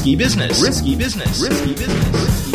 Risky business. Risky business. Risky business.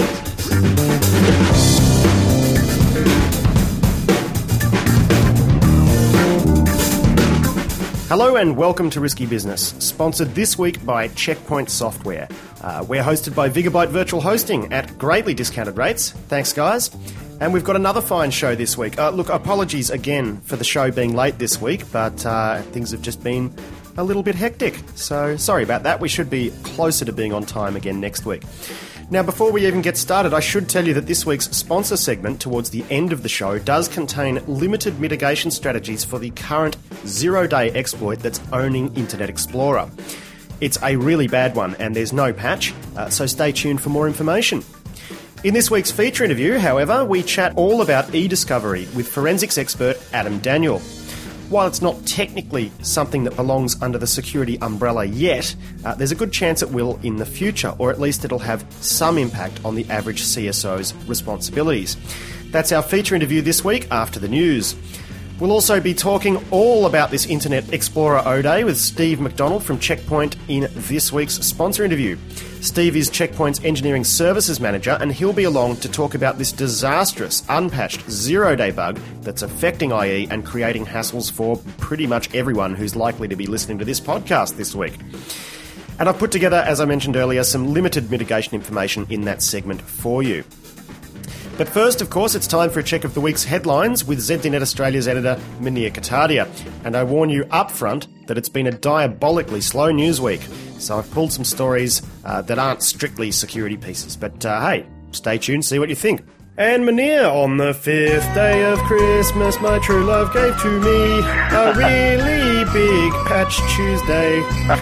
Hello and welcome to Risky Business, sponsored this week by Checkpoint Software. We're hosted by Vigabyte Virtual Hosting at greatly discounted rates. Thanks, guys. And we've got another fine show this week. Look, apologies again for the show being late this week, but things have just been a little bit hectic. So sorry about that. We should be closer to being on time again next week. Now, before we even get started, I should tell you that this week's sponsor segment towards the end of the show does contain limited mitigation strategies for the current zero-day exploit that's owning Internet Explorer. It's a really bad one, and there's no patch, so stay tuned for more information. In this week's feature interview, however, we chat all about e-discovery with forensics expert Adam Daniel. While it's not technically something that belongs under the security umbrella yet, there's a good chance it will in the future, or at least it'll have some impact on the average CSO's responsibilities. That's our feature interview this week after the news. We'll also be talking all about this Internet Explorer O-Day with Steve McDonald from Checkpoint in this week's sponsor interview. Steve is Checkpoint's Engineering Services Manager, and he'll be along to talk about this disastrous, unpatched zero-day bug that's affecting IE and creating hassles for pretty much everyone who's likely to be listening to this podcast this week. And I've put together, as I mentioned earlier, some limited mitigation information in that segment for you. But first, of course, it's time for a check of the week's headlines with ZDNet Australia's editor, Munir Katadia. And I warn you up front that it's been a diabolically slow news week. So I've pulled some stories that aren't strictly security pieces. But hey, stay tuned, see what you think. And Munir, on the 5th day of Christmas, my true love gave to me a really big Patch Tuesday.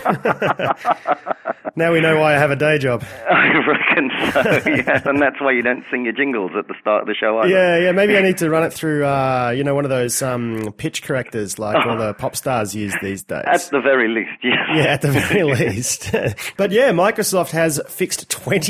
Now we know why I have a day job. I reckon so, yeah. And that's why you don't sing your jingles at the start of the show either. Yeah, maybe I need to run it through, one of those pitch correctors like all the pop stars use these days. At the very least, yes. Yeah, at the very least. But yeah, Microsoft has fixed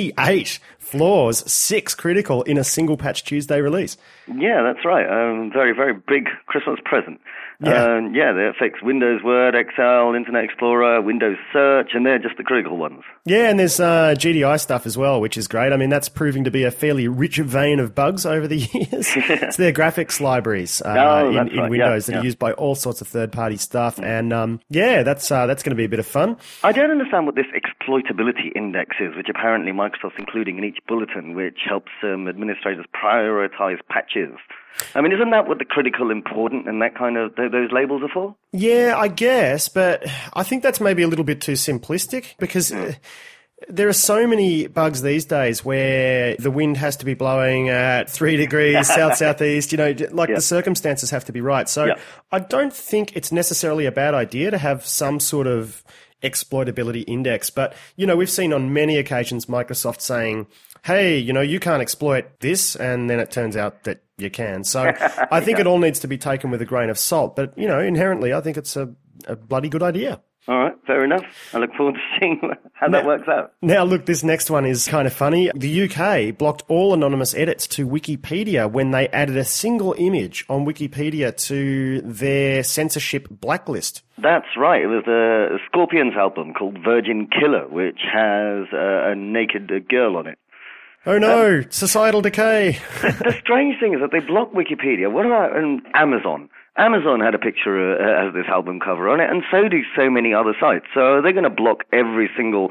28 flaws, 6 critical in a single Patch Tuesday release. Yeah, that's right. Very, very big Christmas present. Yeah. They fix Windows, Word, Excel, Internet Explorer, Windows Search, and they're just the critical ones. Yeah, and there's GDI stuff as well, which is great. I mean, that's proving to be a fairly rich vein of bugs over the years. It's their graphics libraries in Windows that are used by all sorts of third-party stuff. And that's going to be a bit of fun. I don't understand what this exploitability index is, which apparently Microsoft's including in each bulletin, which helps administrators prioritize patches. I mean, isn't that what the critical, important, and that kind of those labels are for? Yeah, I guess, but I think that's maybe a little bit too simplistic because there are so many bugs these days where the wind has to be blowing at 3 degrees south-southeast, the circumstances have to be right. So I don't think it's necessarily a bad idea to have some sort of exploitability index. But, we've seen on many occasions Microsoft saying, hey, you can't exploit this, and then it turns out that you can. So I think it all needs to be taken with a grain of salt. But, inherently, I think it's a bloody good idea. All right, fair enough. I look forward to seeing how that works out. Now, look, this next one is kind of funny. The UK blocked all anonymous edits to Wikipedia when they added a single image on Wikipedia to their censorship blacklist. That's right. It was the Scorpions album called Virgin Killer, which has a naked girl on it. Oh no, societal decay. The strange thing is that they block Wikipedia. What about Amazon? Amazon had a picture of this album cover on it, and so do so many other sites. So they're going to block every single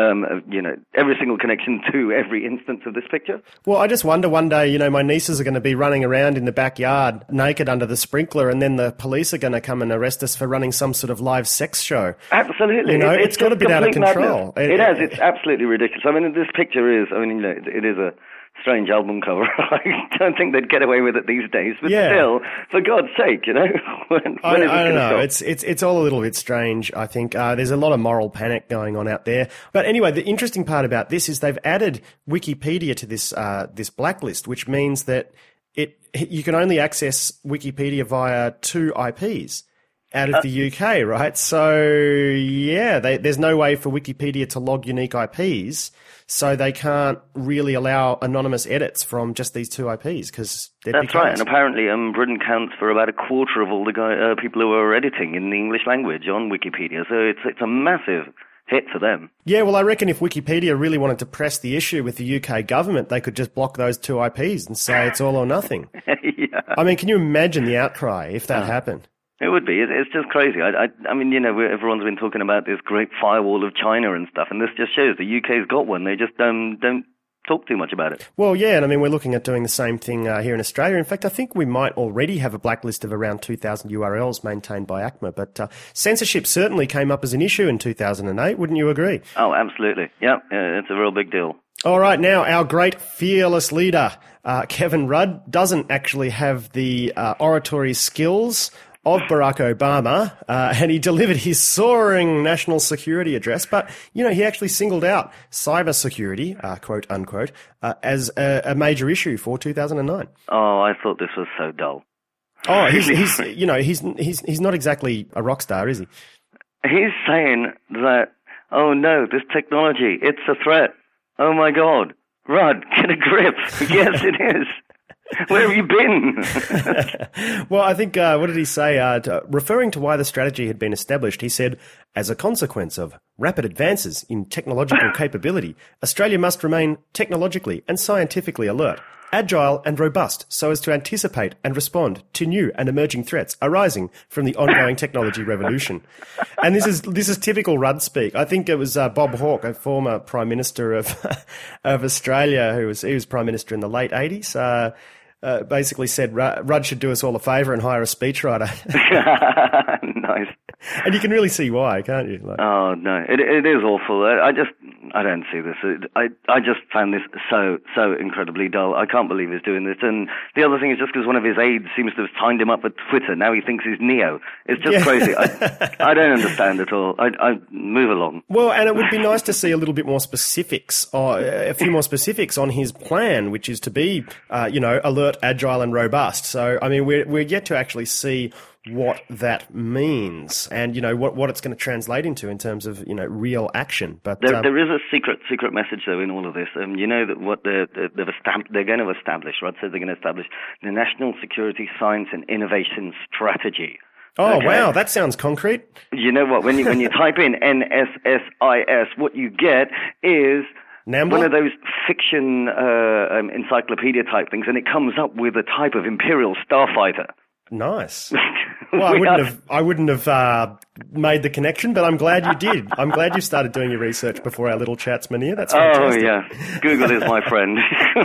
connection to every instance of this picture. Well, I just wonder one day, my nieces are going to be running around in the backyard naked under the sprinkler, and then the police are going to come and arrest us for running some sort of live sex show. Absolutely. It's got a bit out of control. It has. It's absolutely ridiculous. I mean, this picture is, it is a strange album cover. I don't think they'd get away with it these days, but still, for God's sake, when I don't know. It's all a little bit strange, I think. There's a lot of moral panic going on out there. But anyway, the interesting part about this is they've added Wikipedia to this blacklist, which means that you can only access Wikipedia via 2 IPs out of the UK, right? So, there's no way for Wikipedia to log unique IPs, so they can't really allow anonymous edits from just these 2 IPs because that's right. And apparently, Britain counts for about a quarter of all the people who are editing in the English language on Wikipedia. So it's a massive hit for them. Yeah, well, I reckon if Wikipedia really wanted to press the issue with the UK government, they could just block those 2 IPs and say it's all or nothing. Yeah. I mean, can you imagine the outcry if that happened? It would be. It's just crazy. I mean, everyone's been talking about this great firewall of China and stuff, and this just shows the UK's got one. They just don't talk too much about it. Well, yeah, and I mean, we're looking at doing the same thing here in Australia. In fact, I think we might already have a blacklist of around 2,000 URLs maintained by ACMA, but censorship certainly came up as an issue in 2008, wouldn't you agree? Oh, absolutely. Yeah, it's a real big deal. All right, now, our great fearless leader, Kevin Rudd, doesn't actually have the oratory skills of Barack Obama, and he delivered his soaring national security address, but, he actually singled out cybersecurity, quote unquote, as a major issue for 2009. Oh, I thought this was so dull. Oh, he's not exactly a rock star, is he? He's saying that, oh no, this technology, it's a threat. Oh my God. Rudd, get a grip. Yes, it is. Where have you been? Well, I think, what did he say? Referring to why the strategy had been established, he said, as a consequence of rapid advances in technological capability, Australia must remain technologically and scientifically alert, agile and robust so as to anticipate and respond to new and emerging threats arising from the ongoing technology revolution. And this is typical Rudd speak. I think it was Bob Hawke, a former Prime Minister of Australia, he was Prime Minister in the late 80s, basically said Rudd should do us all a favour and hire a speechwriter. Nice. And you can really see why, can't you? Oh, no, it is awful. I don't see this. I just found this so incredibly dull. I can't believe he's doing this. And the other thing is just because one of his aides seems to have signed him up with Twitter, now he thinks he's Neo. It's just crazy. I don't understand at all. I move along. Well, and it would be nice to see a little bit more specifics, or a few more specifics on his plan, which is to be, alert, agile and robust. So, I mean, we're yet to actually see what that means and, what it's going to translate into in terms of, real action. But there is a secret message, though, in all of this. That what they're going to establish, Rudd said they're going to establish the National Security Science and Innovation Strategy. Oh, okay. Wow, that sounds concrete. You know what? When you type in NSSIS, what you get is Nambla? One of those fiction encyclopedia type things, and it comes up with a type of Imperial starfighter. Nice. Well, I wouldn't have made the connection, but I'm glad you did. I'm glad you started doing your research before our little chats, Mania. That's fantastic. Oh, yeah. Google is my friend.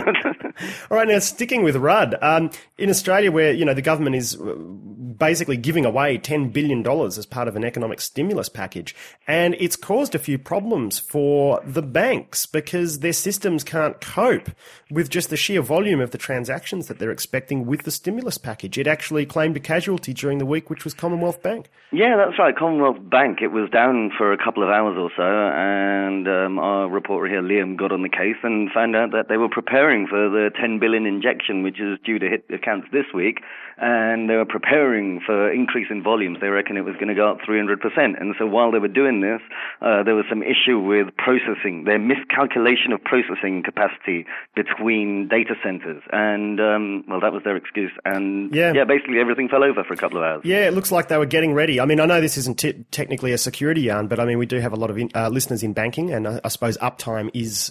All right, now sticking with Rudd, in Australia where, the government is basically giving away $10 billion as part of an economic stimulus package, and it's caused a few problems for the banks because their systems can't cope with just the sheer volume of the transactions that they're expecting with the stimulus package. It actually claimed a casualty during the week, which was Commonwealth Bank. Yeah, that's right. Commonwealth Bank. It was down for a couple of hours or so, and our reporter here, Liam, got on the case and found out that they were preparing for the $10 billion injection, which is due to hit accounts this week, and they were preparing for increase in volumes. They reckon it was going to go up 300%. And so while they were doing this, there was some issue with processing, their miscalculation of processing capacity between data centers. And, that was their excuse. And, basically everything fell over for a couple of hours. Yeah, it looks like they were getting ready. I mean, I know this isn't technically a security yarn, but I mean, we do have a lot of listeners in banking, and I suppose uptime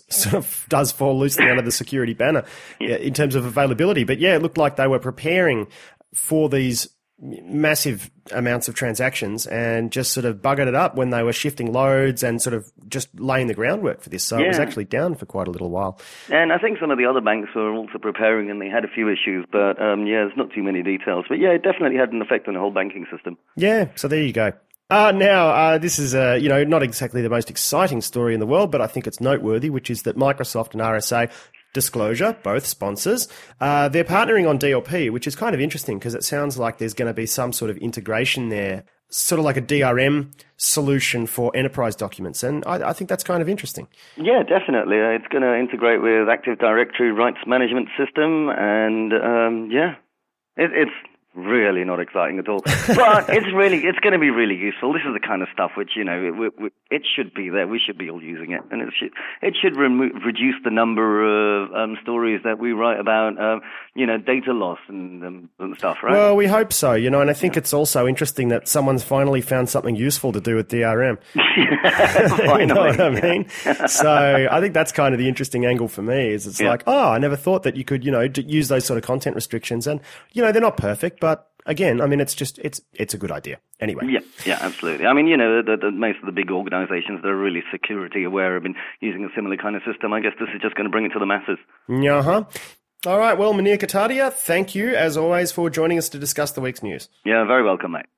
does fall loosely under the security banner in terms of availability. But yeah, it looked like they were preparing for these massive amounts of transactions and just sort of buggered it up when they were shifting loads and sort of just laying the groundwork for this. So it was actually down for quite a little while. And I think some of the other banks were also preparing and they had a few issues, but there's not too many details. But yeah, it definitely had an effect on the whole banking system. Yeah, so there you go. Now, this is, not exactly the most exciting story in the world, but I think it's noteworthy, which is that Microsoft and RSA Disclosure, both sponsors, they're partnering on DLP, which is kind of interesting because it sounds like there's going to be some sort of integration there, sort of like a DRM solution for enterprise documents. And I think that's kind of interesting. Yeah, definitely. It's going to integrate with Active Directory rights management system. And, it's really not exciting at all. But it's going to be really useful. This is the kind of stuff which, it should be there. We should be all using it. And it should reduce the number of stories that we write about, data loss and stuff, right? Well, we hope so, and I think it's also interesting that someone's finally found something useful to do with DRM. You know what I mean? So I think that's kind of the interesting angle for me is it's like, I never thought that you could, use those sort of content restrictions. And, they're not perfect, but again, I mean, it's a good idea. Anyway. Yeah, absolutely. I mean, most of the big organizations that are really security aware have been using a similar kind of system. I guess this is just going to bring it to the masses. Uh-huh. All right. Well, Munir Katadia, thank you, as always, for joining us to discuss the week's news. Yeah, very welcome, mate.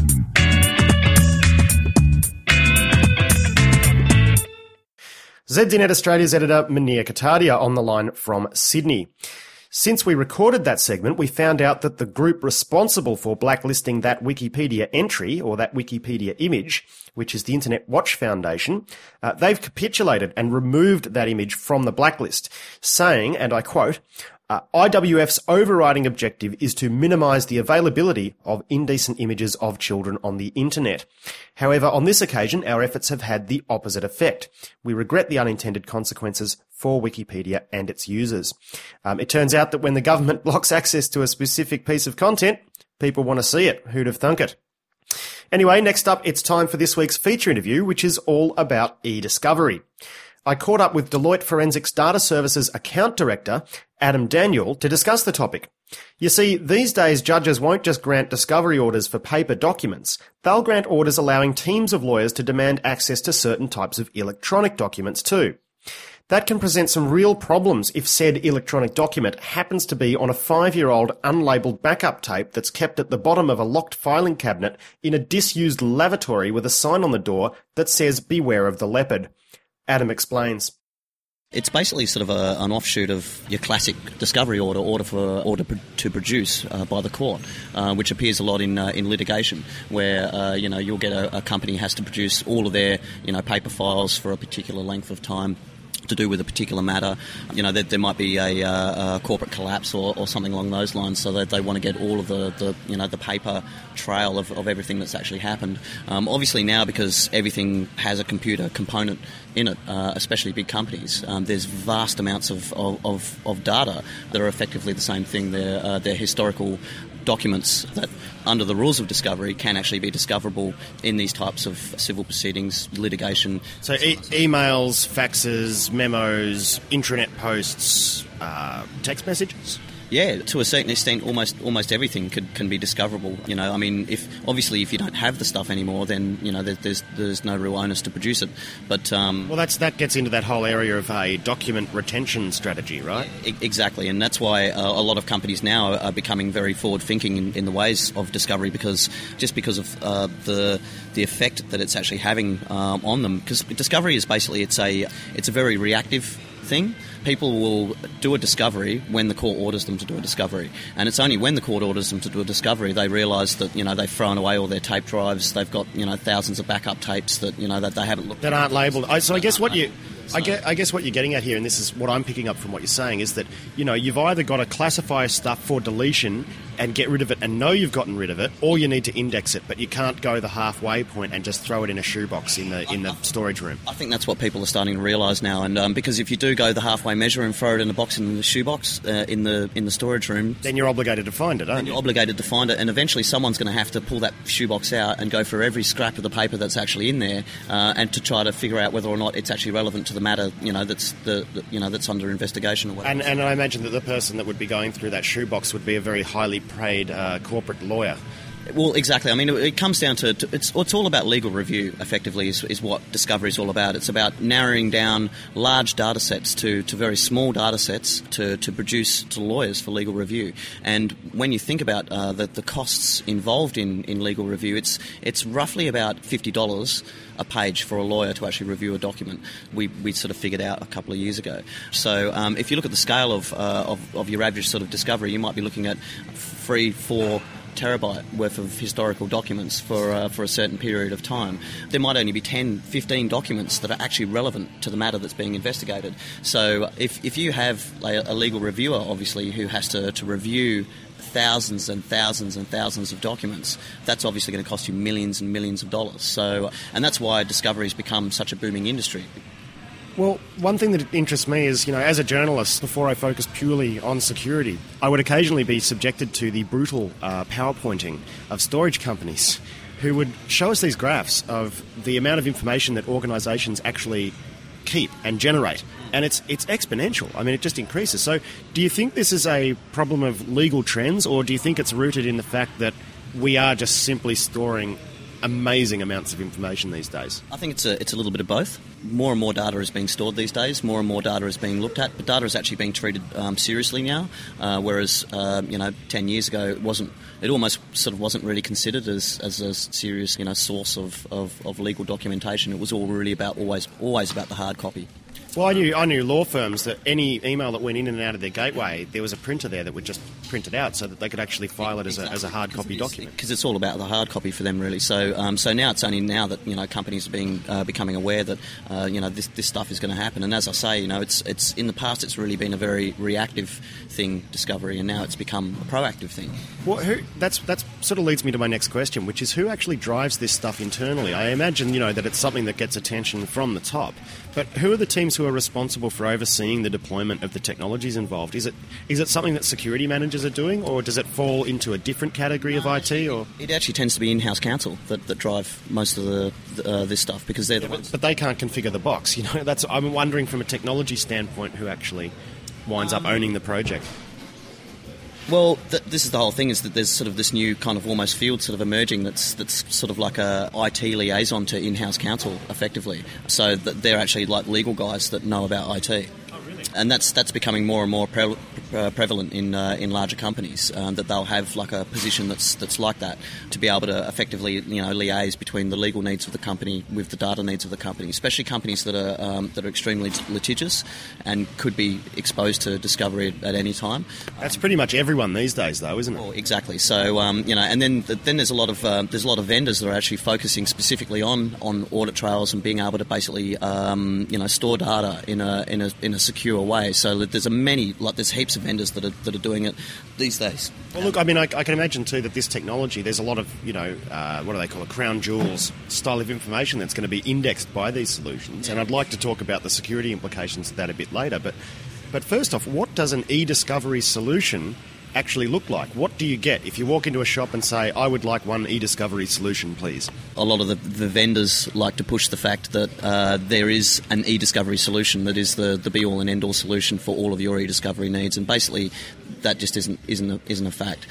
ZDNet Australia's editor, Munir Katadia, on the line from Sydney. Since we recorded that segment, we found out that the group responsible for blacklisting that Wikipedia entry, or that Wikipedia image, which is the Internet Watch Foundation, they've capitulated and removed that image from the blacklist, saying, and I quote, IWF's overriding objective is to minimise the availability of indecent images of children on the internet. However, on this occasion, our efforts have had the opposite effect. We regret the unintended consequences for Wikipedia and its users. It turns out that when the government blocks access to a specific piece of content, people want to see it. Who'd have thunk it? Anyway, next up, it's time for this week's feature interview, which is all about e-discovery. I caught up with Deloitte Forensics Data Services Account Director, Adam Daniel, to discuss the topic. You see, these days judges won't just grant discovery orders for paper documents. They'll grant orders allowing teams of lawyers to demand access to certain types of electronic documents too. That can present some real problems if said electronic document happens to be on a 5-year-old unlabelled backup tape that's kept at the bottom of a locked filing cabinet in a disused lavatory with a sign on the door that says "Beware of the leopard." Adam explains. It's basically sort of an offshoot of your classic discovery order to produce by the court, which appears a lot in litigation, where you'll get a company has to produce all of their paper files for a particular length of time to do with a particular matter. There might be a corporate collapse or something along those lines, so that they want to get all of the paper trail of everything that's actually happened. Obviously now, because everything has a computer component in it, especially big companies, there's vast amounts of data that are effectively the same thing. They're historical documents that, under the rules of discovery, can actually be discoverable in these types of civil proceedings, litigation. So emails, faxes, memos, intranet posts, text messages? Yeah, to a certain extent, almost everything can be discoverable. If you don't have the stuff anymore, then there's no real onus to produce it. But that gets into that whole area of a document retention strategy, right? Exactly, and that's why a lot of companies now are becoming very forward-thinking in the ways of discovery, because of the effect that it's actually having on them. Because discovery is basically it's a very reactive thing. People will do a discovery when the court orders them to do a discovery, and it's only when the court orders them to do a discovery they realise that they've thrown away all their tape drives. They've got thousands of backup tapes that that they haven't looked at. That aren't labelled. So I guess what you're getting at here, and this is what I'm picking up from what you're saying, is that you've either got to classify stuff for deletion and get rid of it and know you've gotten rid of it, or you need to index it, but you can't go the halfway point and just throw it in a shoebox in the storage room. I think that's what people are starting to realise now, and because if you do go the halfway measure and throw it in a box in the shoebox in the storage room, then you're obligated to find it, aren't you? You're obligated to find it, and eventually someone's going to have to pull that shoebox out and go for every scrap of the paper that's actually in there, and to try to figure out whether or not it's actually relevant to the matter that's under investigation or whatever. And I imagine that the person that would be going through that shoebox would be a very highly paid corporate lawyer. Well, exactly. I mean, it comes down to it's all about legal review, effectively, is what discovery is all about. It's about narrowing down large data sets to very small data sets to produce to lawyers for legal review. And when you think about the costs involved in legal review, it's roughly about $50 a page for a lawyer to actually review a document. We sort of figured out a couple of years ago. So if you look at the scale of your average sort of discovery, you might be looking at 3-4 terabyte worth of historical documents for a certain period of time, there might only be 10, 15 documents that are actually relevant to the matter that's being investigated. So if you have a legal reviewer, obviously, who has to review thousands and thousands and thousands of documents, that's obviously going to cost you millions and millions of dollars. So, and that's why discovery has become such a booming industry. Well, one thing that interests me is, as a journalist, before I focus purely on security, I would occasionally be subjected to the brutal PowerPointing of storage companies who would show us these graphs of the amount of information that organisations actually keep and generate. And it's exponential. I mean, it just increases. So do you think this is a problem of legal trends, or do you think it's rooted in the fact that we are just simply storing amazing amounts of information these days? I think it's a little bit of both. More and more data is being stored these days. More and more data is being looked at. But data is actually being treated seriously now, whereas 10 years ago it wasn't. It almost sort of wasn't really considered as a serious source of legal documentation. It was all really about always about the hard copy. Well, I knew law firms that any email that went in and out of their gateway, there was a printer there that would just print it out so that they could actually file it as a hard copy document. Because it's all about the hard copy for them, really. So now it's only now that companies are becoming aware that this stuff is going to happen. And as I say, it's in the past it's really been a very reactive thing, discovery, and now it's become a proactive thing. Well, that's sort of leads me to my next question, which is who actually drives this stuff internally? I imagine that it's something that gets attention from the top, but who are the teams who are responsible for overseeing the deployment of the technologies involved? Is it something that security managers are doing, or does it fall into a different category of IT? Or it actually tends to be in-house counsel that drive most of this stuff, because they're the ones. But they can't configure the box. I'm wondering from a technology standpoint who actually winds up owning the project. Well, this is the whole thing, is that there's sort of this new kind of almost field sort of emerging that's sort of like a IT liaison to in-house counsel, effectively. So that they're actually like legal guys that know about IT. And that's becoming more and more prevalent in larger companies, that they'll have like a position that's like that, to be able to effectively liaise between the legal needs of the company with the data needs of the company, especially companies that are extremely litigious and could be exposed to discovery at any time. That's pretty much everyone these days, though, isn't it? Well, exactly. So and then there's a lot of vendors that are actually focusing specifically on audit trails and being able to basically store data in a secure way. So there's heaps of vendors that are doing it these days. Well, look, I mean, I can imagine too that this technology, there's a lot of what do they call it, crown jewels style of information that's going to be indexed by these solutions. And I'd like to talk about the security implications of that a bit later. But first off, what does an e-discovery solution actually look like? What do you get if you walk into a shop and say, I would like one e-discovery solution, please? A lot of the vendors like to push the fact that there is an e-discovery solution that is the be-all and end-all solution for all of your e-discovery needs, and basically that just isn't a fact.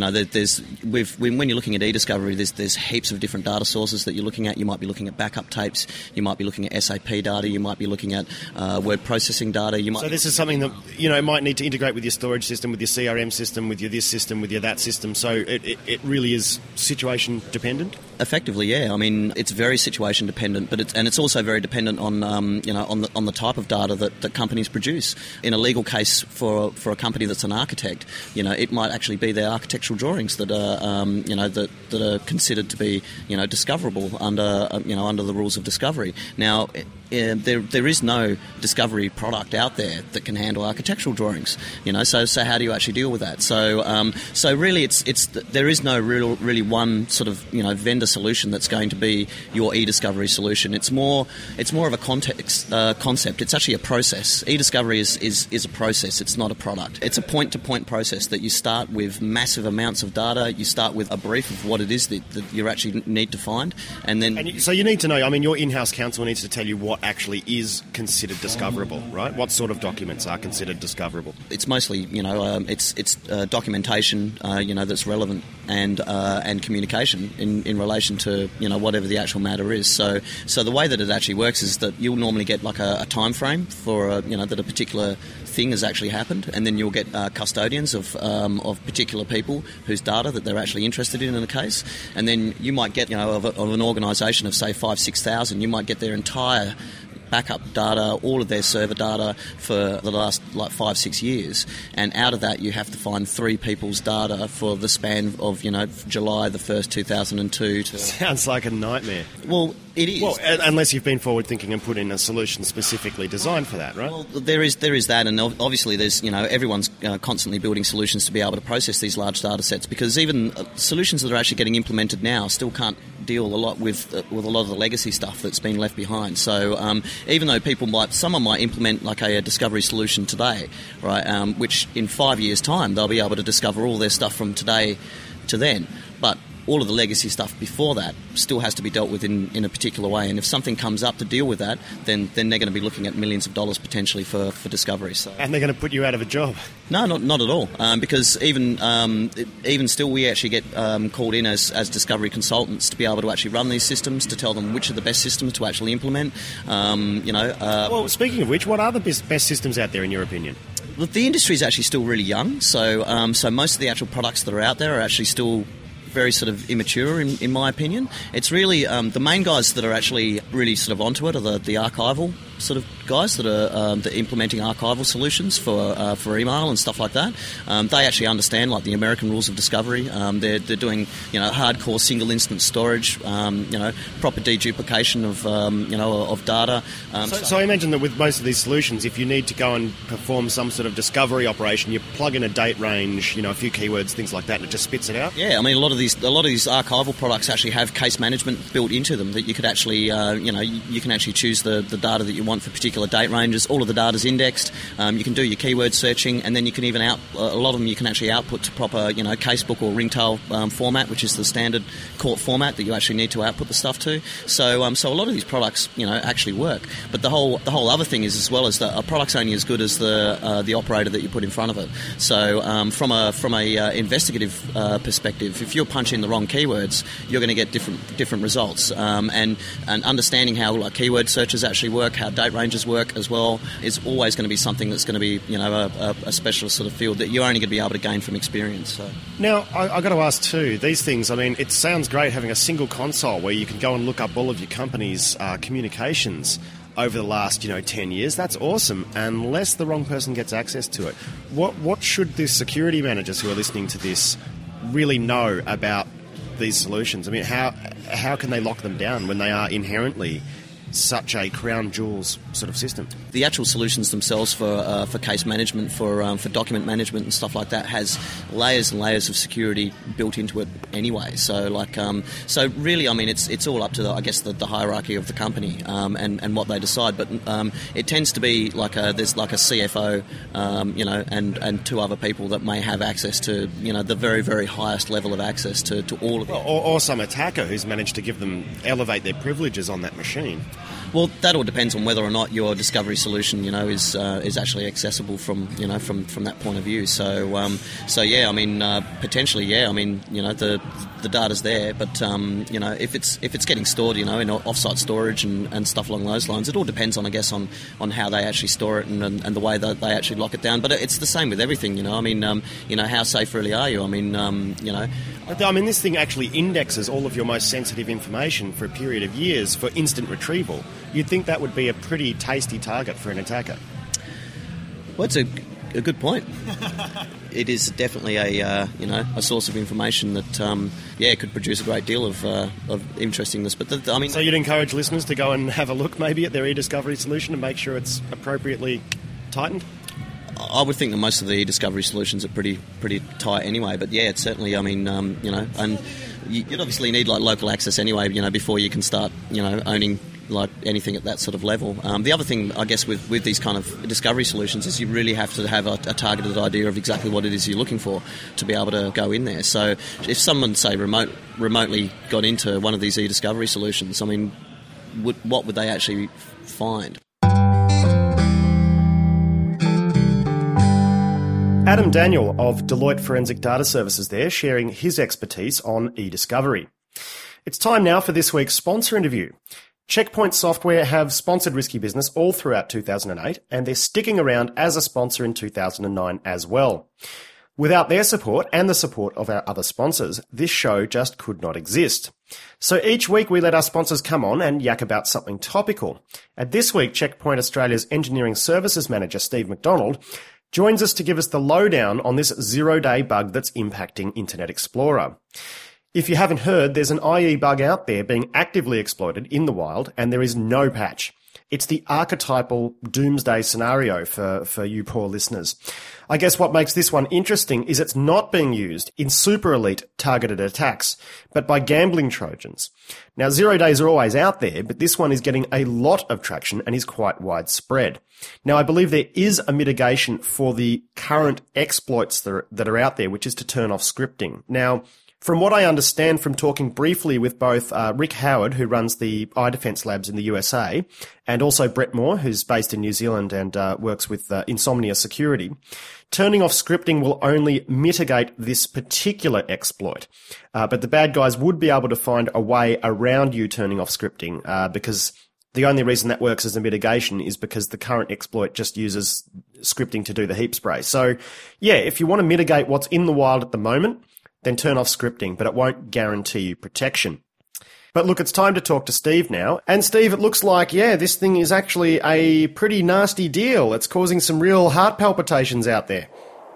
When you're looking at e-discovery, there's heaps of different data sources that you're looking at. You might be looking at backup tapes, you might be looking at SAP data, you might be looking at word processing data. So this is something that might need to integrate with your storage system, with your CRM system, with your this system, with your that system. So it really is situation dependent. Effectively, yeah. I mean, it's very situation dependent, but it's also very dependent on on the type of data that companies produce. In a legal case for a company that's an architect, it might actually be their architectural drawings that are that are considered to be discoverable under the rules of discovery. Now, there is no discovery product out there that can handle architectural drawings. So how do you actually deal with that? So really, there is no really one sort of vendor solution that's going to be your e-discovery solution. It's more of a concept. It's actually a process. E-discovery is a process. It's not a product. It's a point-to-point process that you start with massive amounts of data. You start with a brief of what it is that you actually need to find, and then. So you need to know. I mean, your in-house counsel needs to tell you what actually is considered discoverable, right? What sort of documents are considered discoverable? It's mostly, it's documentation, that's relevant, and communication in relation to, whatever the actual matter is. So the way that it actually works is that you'll normally get like a time frame for, that a particular thing has actually happened, and then you'll get custodians of particular people whose data that they're actually interested in a case, and then you might get, of an organisation of say 5,000-6,000, you might get their entire backup data, all of their server data for the last 5-6 years, and out of that you have to find 3 people's data for the span of July the 1st 2002 to... Sounds like a nightmare. Well, it is. Well, unless you've been forward thinking and put in a solution specifically designed for that, right? Well, there is that, and obviously there's everyone's constantly building solutions to be able to process these large data sets, because even solutions that are actually getting implemented now still can't deal a lot with a lot of the legacy stuff that's been left behind. So even though someone might implement like a discovery solution today, right, which in 5 years' time they'll be able to discover all their stuff from today to then, but all of the legacy stuff before that still has to be dealt with in a particular way. And if something comes up to deal with that, then they're going to be looking at millions of dollars potentially for discovery. So. And they're going to put you out of a job? No, not at all. Because even still, we actually get called in as discovery consultants to be able to actually run these systems, to tell them which are the best systems to actually implement. Well, speaking of which, what are the best systems out there in your opinion? Look, the industry is actually still really young, so most of the actual products that are out there are actually still very sort of immature in my opinion. It's really the main guys that are actually really sort of onto it are the archival sort of guys that are implementing archival solutions for email and stuff like that. They actually understand like the American rules of discovery. They're doing hardcore single instance storage, proper deduplication of data. So I imagine that with most of these solutions, if you need to go and perform some sort of discovery operation, you plug in a date range, a few keywords, things like that, and it just spits it out. Yeah, I mean a lot of these archival products actually have case management built into them that you could actually you can actually choose the data that you want for particular date ranges. All of the data's indexed. You can do your keyword searching, and then you can even a lot of them you can actually output to proper casebook or ringtail format, which is the standard court format that you actually need to output the stuff to. So a lot of these products actually work. But the whole other thing is as well as that a product's only as good as the operator that you put in front of it. So from a investigative perspective, if you're punching the wrong keywords, you're going to get different results. And understanding how like keyword searches actually work, how date ranges work as well, is always going to be something that's going to be a specialist sort of field that you're only going to be able to gain from experience. So. Now I got to ask too, these things, I mean, it sounds great having a single console where you can go and look up all of your company's communications over the last 10 years. That's awesome, unless the wrong person gets access to it. What should the security managers who are listening to this really know about these solutions? I mean, how can they lock them down when they are inherently such a crown jewels sort of system? The actual solutions themselves for case management, for document management and stuff like that has layers and layers of security built into it anyway. So so really, I mean, it's all up to the hierarchy of the company and what they decide. But it tends to be there's like a CFO, and 2 other people that may have access to the very, very highest level of access to all of it. Or some attacker who's managed to elevate their privileges on that machine. Well, that all depends on whether or not your discovery solution, is actually accessible from that point of view. So yeah, I mean, potentially, yeah, I mean, the data's there, but if it's getting stored, in off-site storage and stuff along those lines, it all depends on how they actually store it and the way that they actually lock it down. But it's the same with everything, I mean, how safe really are you? I mean, I mean, this thing actually indexes all of your most sensitive information for a period of years for instant retrieval. You'd think that would be a pretty tasty target for an attacker. Well, it's a good point. It is definitely a source of information that could produce a great deal of interestingness. But so you'd encourage listeners to go and have a look maybe at their e-discovery solution and make sure it's appropriately tightened? I would think that most of the e-discovery solutions are pretty tight anyway. But yeah, it's certainly. I mean, and you'd obviously need like local access anyway. Before you can start owning like anything at that sort of level. The other thing, I guess, with these kind of discovery solutions is you really have to have a targeted idea of exactly what it is you're looking for to be able to go in there. So if someone, say, remotely got into one of these e-discovery solutions, I mean, what would they actually find? Adam Daniel of Deloitte Forensic Data Services there, sharing his expertise on e-discovery. It's time now for this week's sponsor interview. Checkpoint Software have sponsored Risky Business all throughout 2008, and they're sticking around as a sponsor in 2009 as well. Without their support and the support of our other sponsors, this show just could not exist. So each week we let our sponsors come on and yak about something topical. And this week, Checkpoint Australia's Engineering Services Manager, Steve McDonald, joins us to give us the lowdown on this zero-day bug that's impacting Internet Explorer. If you haven't heard, there's an IE bug out there being actively exploited in the wild, and there is no patch. It's the archetypal doomsday scenario for you poor listeners. I guess what makes this one interesting is it's not being used in super elite targeted attacks, but by gambling Trojans. Now, zero days are always out there, but this one is getting a lot of traction and is quite widespread. Now, I believe there is a mitigation for the current exploits that are out there, which is to turn off scripting. Now, from what I understand from talking briefly with both Rick Howard, who runs the iDefense labs in the USA, and also Brett Moore, who's based in New Zealand and works with Insomnia Security, turning off scripting will only mitigate this particular exploit. But the bad guys would be able to find a way around you turning off scripting because the only reason that works as a mitigation is because the current exploit just uses scripting to do the heap spray. So, yeah, if you want to mitigate what's in the wild at the moment, then turn off scripting, but it won't guarantee you protection. But look, it's time to talk to Steve now. And Steve, it looks like, this thing is actually a pretty nasty deal. It's causing some real heart palpitations out there.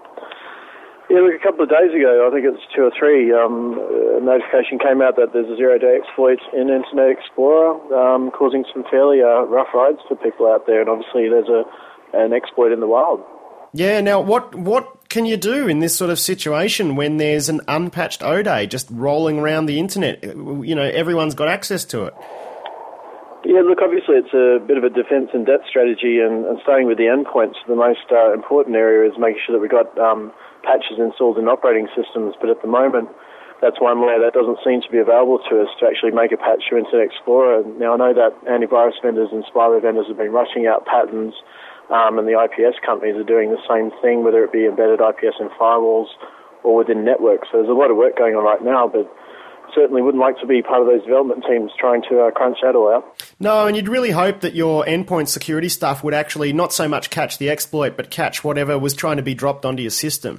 Yeah, look, a couple of days ago, I think it's 2 or 3, a notification came out that there's a zero-day exploit in Internet Explorer, causing some fairly rough rides for people out there. And obviously there's an exploit in the wild. Yeah, now what can you do in this sort of situation when there's an unpatched O-Day just rolling around the internet? You know, everyone's got access to it. Yeah, look, obviously it's a bit of a defence and depth strategy, and starting with the endpoints, the most important area is making sure that we've got patches installed in operating systems, but at the moment that's one way that doesn't seem to be available to us, to actually make a patch for Internet Explorer. Now, I know that antivirus vendors and spyware vendors have been rushing out patterns, and the IPS companies are doing the same thing, whether it be embedded IPS in firewalls or within networks. So there's a lot of work going on right now, but certainly wouldn't like to be part of those development teams trying to crunch that all out. No, and you'd really hope that your endpoint security stuff would actually not so much catch the exploit, but catch whatever was trying to be dropped onto your system.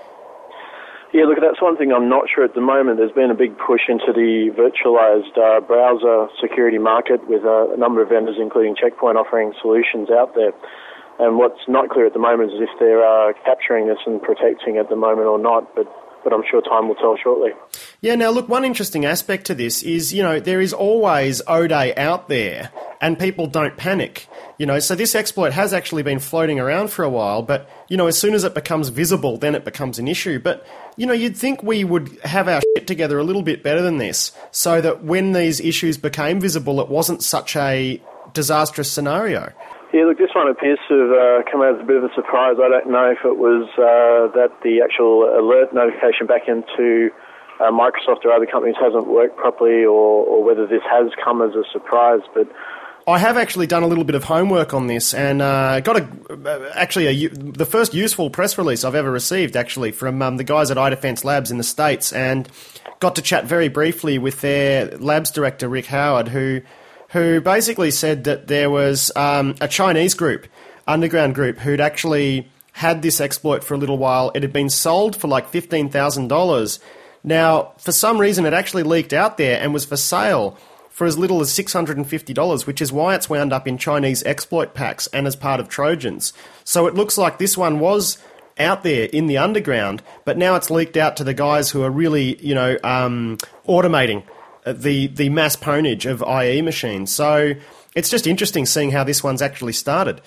Yeah, look, that's one thing I'm not sure at the moment. There's been a big push into the virtualized browser security market with a number of vendors, including Checkpoint, offering solutions out there. And what's not clear at the moment is if they're capturing this and protecting at the moment or not, but I'm sure time will tell shortly. Yeah, now look, one interesting aspect to this is, you know, there is always O-Day out there and people don't panic. You know, so this exploit has actually been floating around for a while, but, you know, as soon as it becomes visible, then it becomes an issue. But, you know, you'd think we would have our shit together a little bit better than this so that when these issues became visible, it wasn't such a disastrous scenario. Yeah, look, this one appears to have come out as a bit of a surprise. I don't know if it was that the actual alert notification back into Microsoft or other companies hasn't worked properly, or whether this has come as a surprise. But I have actually done a little bit of homework on this and got the first useful press release I've ever received, actually, from the guys at iDefense Labs in the States, and got to chat very briefly with their labs director, Rick Howard, who basically said that there was a Chinese group, underground group, who'd actually had this exploit for a little while. It had been sold for like $15,000. Now, for some reason, it actually leaked out there and was for sale for as little as $650, which is why it's wound up in Chinese exploit packs and as part of Trojans. So it looks like this one was out there in the underground, but now it's leaked out to the guys who are really, you know, automating the mass pwnage of IE machines. So it's just interesting seeing how this one's actually started.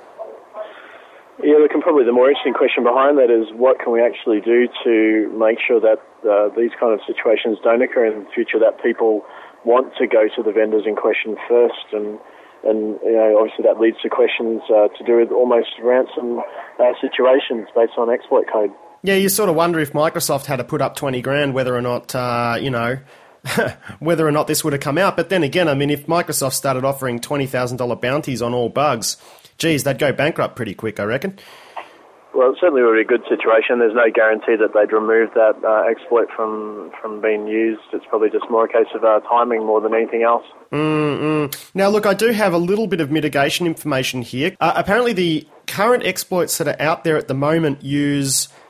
Yeah, look, and probably the more interesting question behind that is what can we actually do to make sure that these kind of situations don't occur in the future, that people want to go to the vendors in question first, and you know, obviously that leads to questions to do with almost ransom situations based on exploit code. Yeah, you sort of wonder if Microsoft had to put up $20,000 whether or not, you know, whether or not this would have come out. But then again, I mean, if Microsoft started offering $20,000 bounties on all bugs, geez, they'd go bankrupt pretty quick, I reckon. Well, it certainly would be a good situation. There's no guarantee that they'd remove that exploit from being used. It's probably just more a case of timing more than anything else. Now, look, I do have a little bit of mitigation information here. Apparently, the current exploits that are out there at the moment use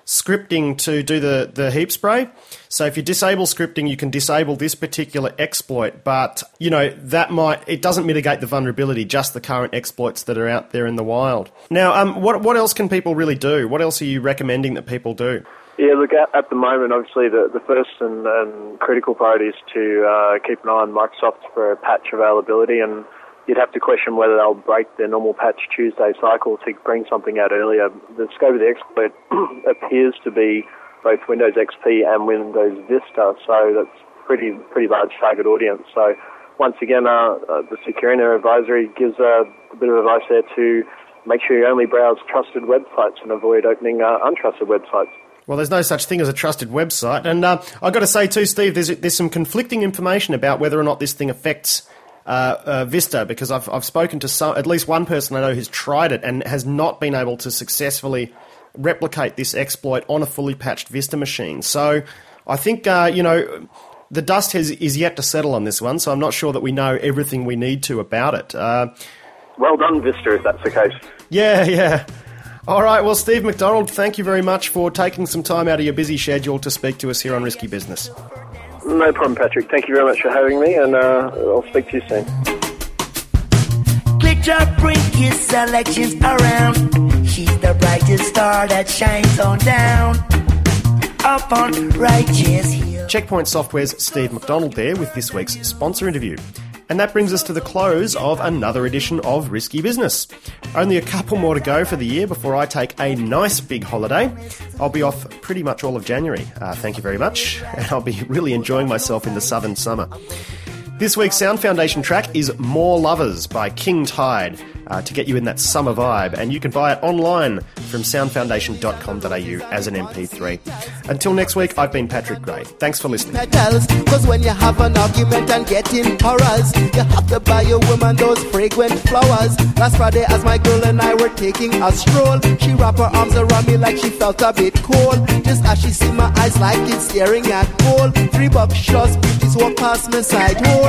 scripting to do the heap spray. So if you disable scripting, you can disable this particular exploit, but, it doesn't mitigate the vulnerability, just the current exploits that are out there in the wild. Now, what else can people really do? What else are you recommending that people do? Yeah, look, at the moment, obviously, the first and critical priority is to keep an eye on Microsoft for patch availability, and you'd have to question whether they'll break their normal Patch Tuesday cycle to bring something out earlier. The scope of the exploit appears to be both Windows XP and Windows Vista, so that's pretty large target audience. So once again, the Secure Internet Advisory gives a bit of advice there to make sure you only browse trusted websites and avoid opening untrusted websites. Well, there's no such thing as a trusted website. And I've got to say too, Steve, there's some conflicting information about whether or not this thing affects Vista, because I've spoken to at least one person I know who's tried it and has not been able to successfully replicate this exploit on a fully patched Vista machine. So I think, the dust is yet to settle on this one, so I'm not sure that we know everything we need to about it. Well done, Vista, if that's the case. Yeah. All right, well, Steve McDonald, thank you very much for taking some time out of your busy schedule to speak to us here on Risky Business. No problem, Patrick. Thank you very much for having me, and I'll speak to you soon. Glitter bring his selections around. She's the brightest star that shines on down up on Righteous Hill. Checkpoint Software's Steve McDonald there with this week's sponsor interview. And that brings us to the close of another edition of Risky Business. Only a couple more to go for the year before I take a nice big holiday. I'll be off pretty much all of January. Thank you very much. And I'll be really enjoying myself in the southern summer. This week's Sound Foundation track is More Lovers by King Tide to get you in that summer vibe, and you can buy it online from soundfoundation.com.au as an MP3. Until next week, I've been Patrick Gray. Thanks for listening. Because when you have an argument and get in quarrels, you have to buy your woman those fragrant flowers. Last Friday, as my girl and I were taking a stroll, she wrapped her arms around me like she felt a bit cold. Just as she see my eyes like it's staring at gold. $3 shots, beauties walk past my side hole.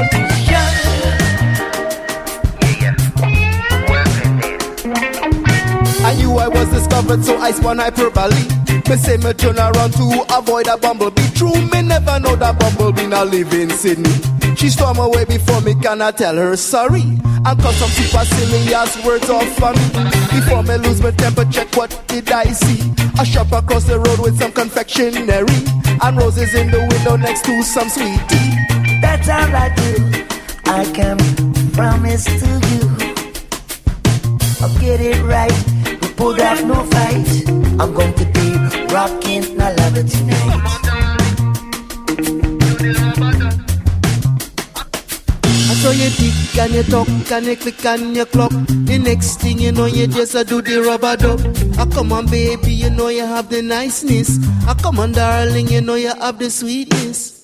I knew I was discovered, so I spun hyperbole. Me say me turn around to avoid a bumblebee. True, me never know that bumblebee now live in Sydney. She storm away before me cannot tell her sorry, and cause some supercilious words off on me. Before me lose my temper, check what did I see. A shop across the road with some confectionery, and roses in the window next to some sweet tea. That's all I do. I can promise to you I'll get it right. We pulled off no fight. I'm going to be rocking my lover tonight. I saw you tick and you talk and you click and you clock. The next thing you know you just do the rubber dub. Come on baby, you know you have the niceness. Come on darling, you know you have the sweetness.